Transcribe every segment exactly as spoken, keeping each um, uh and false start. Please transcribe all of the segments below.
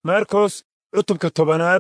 Markos cutubka tobanaad.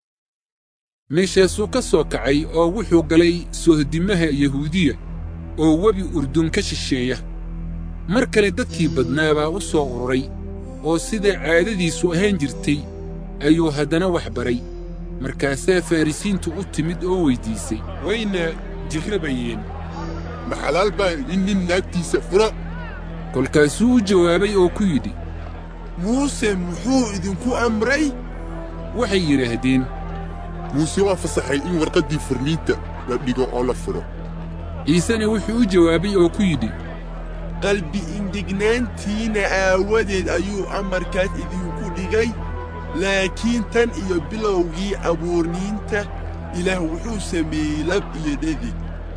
meeshaasuu ka soo kacay oo wuxuu galay sohdimaha Yahuudiya oo webi Urdun ka shisheeya. mar kale dadkii badnaa baa u soo ururay oo sida caadadiisu ahaan jirtay ayuu haddana wax baray. markaasaa Farisiintu u timid oo weydiisay, wayna jirrabayeen, ma xalaal baa in nin naagtiisa fura? kolkaasuu u jawaabay oo ku yidhi, muuse muxuu idinku amray? waxay yidhaahdeen, muuse waa fasaxay in warqaddii furniinta la dhigo oo la furo. ciisena wuxuu u jawaabay oo ku yidhi, qalbi indignaantiina aawadeed ayuu amarkaas idinku dhigay, laakiin tan iyo bilowgii abuurniinta ilaah wuxuu sameeyey lab iyo dhadig.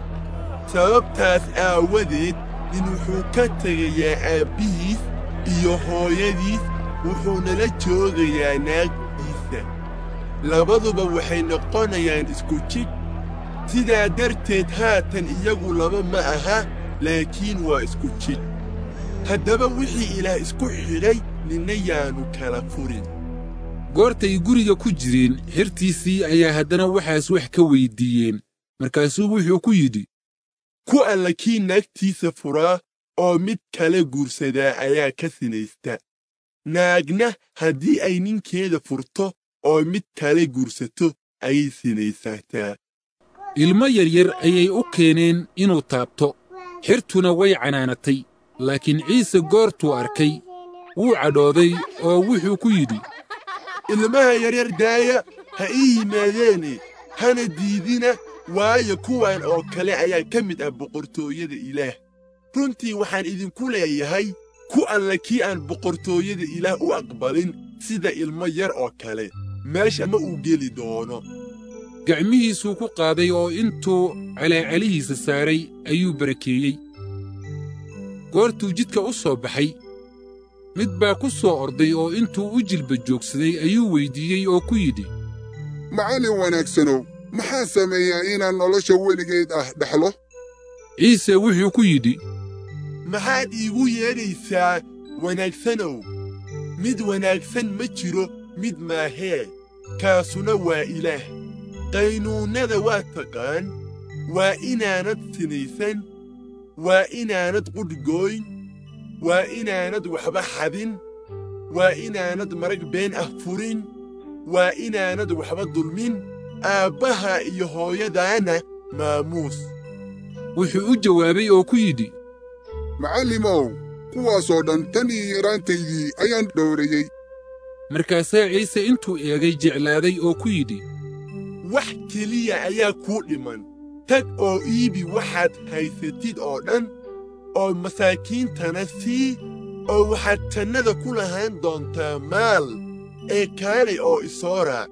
sababtaas aawadeed nin wuxuu ka tegayaa aabbihiis iyo hooyadiis, wuxuuna la joogayaa naagtiisa, labaduba waxay noqonayaan isku jidh. sidaa darteed haatan iyagu laba ma aha, laakiin waa isku jidh. haddaba wixii ilaah isku xidhay ninna yaanu kala furin. goortay guriga ku jireen xirtiisii ayaa haddana waxaas wax ka weyddiiyeen. markaasuu wuxuu ku yidhi, ku alla kii naagtiisa furaa oo mid kale guursadaa ayaa ka sinaysta. naagna haddii ay ninkeeda furto oo mid kale guursato ayay sinaysataa. ilmo yaryar ayay u keeneen inuu taabto. xirtuna way canaanatay, laakiin ciise goortuu arkay wuu cadhooday oo wuxuu ku yidhi, ilmaha yaryar daaya ha ii yimaadeene, hana diidina, waayo kuwan oo kale ayaa ka mid ah boqortooyada ilaah. runtii waxaan idinku leeyahay, ku alla kii aan boqortooyada ilaah u aqbalin sida ilmo yar oo kale, meesha ma uu geli doono. gacmihiisuu ku qaaday oo intuu calaacalihiisa saaray ayuu barakeeyey. goortuu jidka u soo baxay, mid baa ku soo orday oo intuu u jilba joogsaday ayuu weyddiiyey oo ku yidhi, macallin wanaagsanow, maxaa sameeyaa inaan nolosha weligeed ah dhexlo? ciise wuxuu ku yidhi, maxaad iigu yeedhaysaa wanaagsanow? mid wanaagsan ma jiro mid maahee, kaasuna waa ilaah. qaynuunnada waa taqaan, waa inaanad sinaysan, waa inaanad qudhgooyn, waa inaanad waxba xadin, waa inaanad marag been ah furin, waa inaanad waxba dulmin, aabbaha iyo hooyadaana maamuus. wuxuu u jawaabay oo ku yidhi, macallimow, kuwaasoo dhan tan iyo yaraantaydii ayaan dhowrayey. markaasaa ciise intuu eegay jeclaaday oo ku yidhi, wax keliya ayaa kuu dhiman. tag oo iibi waxaad haysatid oo dhan, oo masaakiintana sii, oo waxaad jannada ku lahaan doontaa maal, ee kaalay oo isoo raac.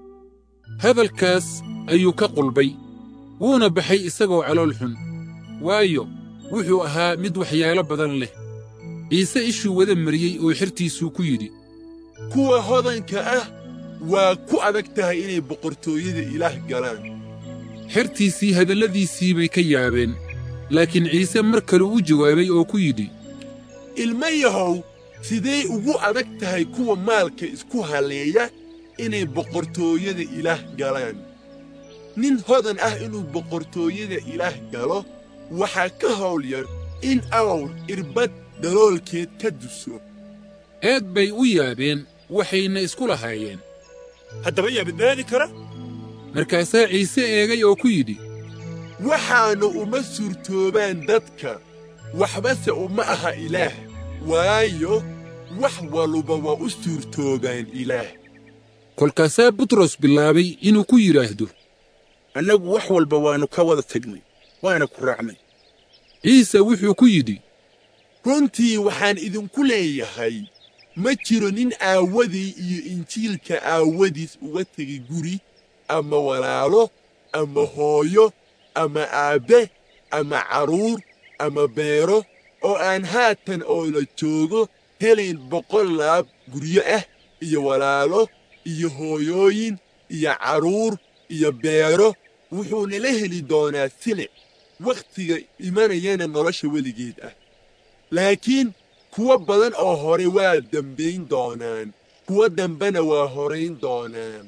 hadalkaas ayuu ka qulbay, wuuna baxay isagoo calool xun, waayo wuxuu ahaa mid waxyaalo badan leh. ciise ishuu wada mariyey oo xirtiisuu ku yidhi, kuwa hodanka ah waa ku adag tahay inay boqortooyada ilaah galaan. xertiisii hadalladiisii bay ka yaabeen. laakiin ciise mar kale u jawaabay oo ku yidhi, ilma yahow, sidee ugu adag tahay kuwa maalka isku halleeya inay boqortooyada ilaah galaan? nin hodan ah inuu boqortooyada ilaah galo waxaa ka hawl yar in awr irbad daloolkeed ka duso. aad bay u yaabeen, waxayna isku lahaayeen, haddaba yaa badbaadi kara? markaasaa ciise eegay oo ku yidhi, waxaannu uma suurtoobaan dadka, waxbase uma aha ilaah, waayo wax waluba waa u suurtoobaan ilaah. kolkaasaa butros bilaabay inuu ku yidhaahdo, annagu wax walba waannu ka wada tegnay, waana ku raacnay. ciise wuxuu ku yidhi, runtii waxaan idinku leeyahay, ma jiro nin aawadii iyo injiilka aawadiis uga tegay guri, ama walaalo, ama hooyo, ama aabbe, ama carruur, ama beero, oo aan haatan oo la joogo helayn boqol laab guryo ah, iyo walaalo, iyo hooyooyin, iyo carruur, iyo beero, wuxuuna la heli doonaa silic, wakhtiga imanayana nolosha weligeed ah. laakiin kuwa badan oo hore waa dambayn doonaan, kuwa dambena waa horayn doonaan.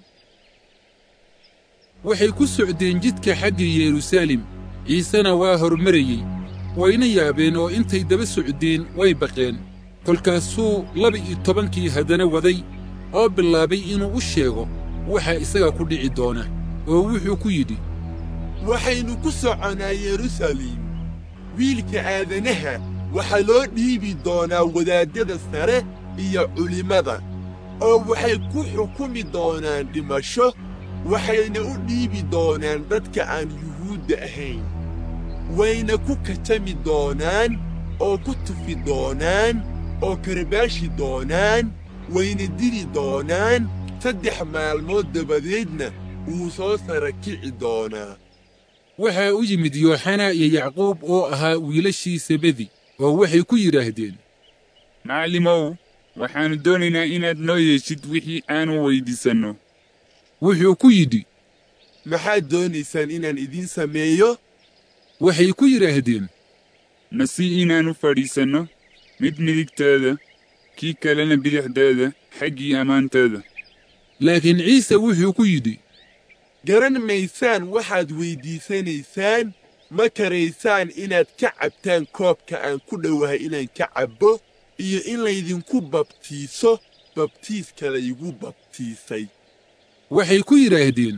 waxay ku socdeen jidka xagga yeruusaalem ciisena waa hormarayey wayna yaabeen oo intay daba socdeen way baqeen kolkaasuu laba-iyo tobankii haddana waday oo bilaabay inuu u sheego waxa isaga ku dhici doona oo wuxuu ku yidhi waxaynu ku soconaa yeruusaalem wiilka aadanaha waxaa loo dhiibi doonaa wadaaddada sare iyo culimmada oo waxay ku xukumi doonaan dhimasho waxayna u dhiibi doonaan dadka aan yuhuudda ahayn wayna ku katami doonaan oo ku tufi doonaan oo karbaashi doonaan wayna dili doonaan saddex maalmood dabadeedna wuu soo sara kici doonaa. waxaa u yimid yooxana iyo yacquub oo ahaa wiilashii sebedi oo waxay ku yidhaahdeen macallimow waxaannu doonaynaa inaad noo yeeshid wixii aanu weyddiisanno. wuxuu ku yidhi maxaad doonaysaan inaan idiin sameeyo? waxay ku yidhaahdeen nasi inaannu fadhiisanno mid midigtaada kii kalena bidixdaada xaggii ammaantaada. laakiin ciise wuxuu ku yidhi garan maysaan waxaad weyddiisanaysaan ma karaysaan inaad ka cabtaan koobka aan ku dhowahay inaan ka cabbo iyo in laydinku babtiiso babtiiska laygu babtiisay. waxay ku yidhaahdeen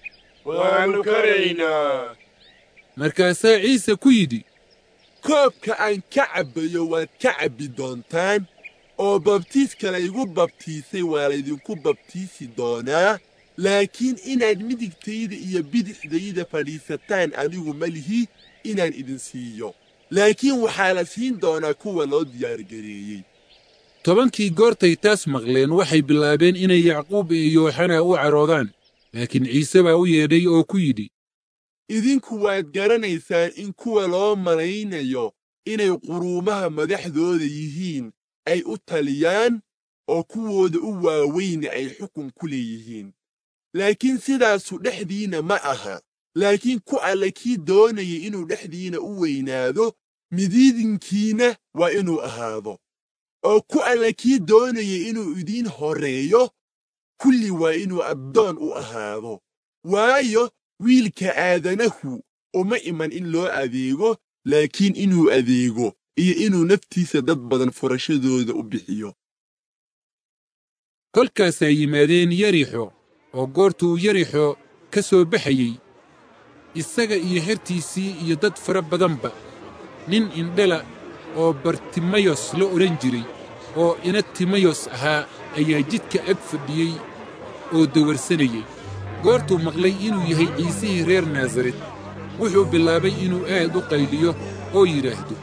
waannu karaynaa. markaasaa ciise ku yidhi koobka aan ka cabbayo waad ka cabbi doontaan oo babtiiska laygu babtiisay waa laydinku babtiisi doonaa laakiin inaad midigtayda iyo bidixdayda fadhiisataan anigu ma lihi inaan idin siiyo laakiin waxaa la siin doonaa kuwa loo diyaargareeyey. tobankii goortay taas maqleen waxay bilaabeen inay yacquub iyo yooxana u caroodaan laakiin ciise baa u yeedhay oo ku yidhi idinku waad garanaysaan in kuwa loo malaynayo inay quruumaha madaxdooda yihiin ay u taliyaan oo kuwooda u waaweyna ay xukun ku leeyihiin laakiin sidaasu dhexdiina ma aha laakiin ku alle kii doonaya inuu dhexdiina u weynaado midiidinkiina waa inuu ahaado oo ku alle kii doonaya inuu idiin horreeyo kulli waa inuu addoon u ahaado waayo wiilka aadanahu uma iman in loo adeego laakiin inuu adeego iyo inuu naftiisa dad badan furashadooda u bixiyo. kolkaasay yimaadeen yarixo oo goortuu yarixo ka soo baxayey isaga iyo xertiisii iyo dad fara badanba nin indhala oo bartimayos la odhan jiray oo ina timayos ahaa ayaa jidka ag fadhiyey oo dawarsanayey goortuu maqlay inuu yahay ciisihii reer naasaret wuxuu bilaabay inuu aad u qayliyo oo yidhaahdo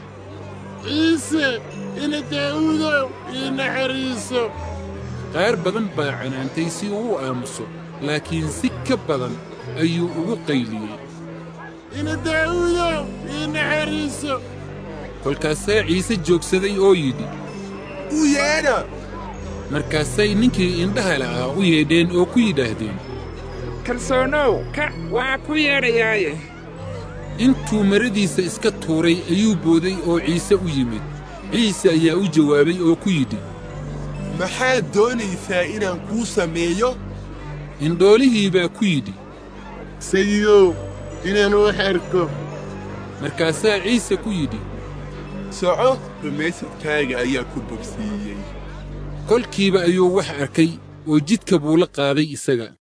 ciise ina daa'uudow ii naxariiso. qaar badan baa canaantay si uu u aamuso laakiin si ka badan ayuu ugu qayliyey ina daa'uudow ii naxariiso. kolkaasaa ciise joogsaday oo yidhi u yeedha. markaasay ninkii indhaha la'aa u yeedheen oo ku yidhaahdeen kalsoonow ka waa ku yeedhayaaye. intuu maradiisa iska tuuray ayuu booday oo ciise u yimid ciise ayaa u jawaabay oo ku yidhi maxaad doonaysaa inaan kuu sameeyo? indhoolihii baa ku yidhi sayidow inaan wax arko. markaasaa ciise ku yidhi soco rumaysadkaaga ayaa ku bogsiiyey. kolkiiba ayuu wax arkay oo jidka buu la qaaday isaga.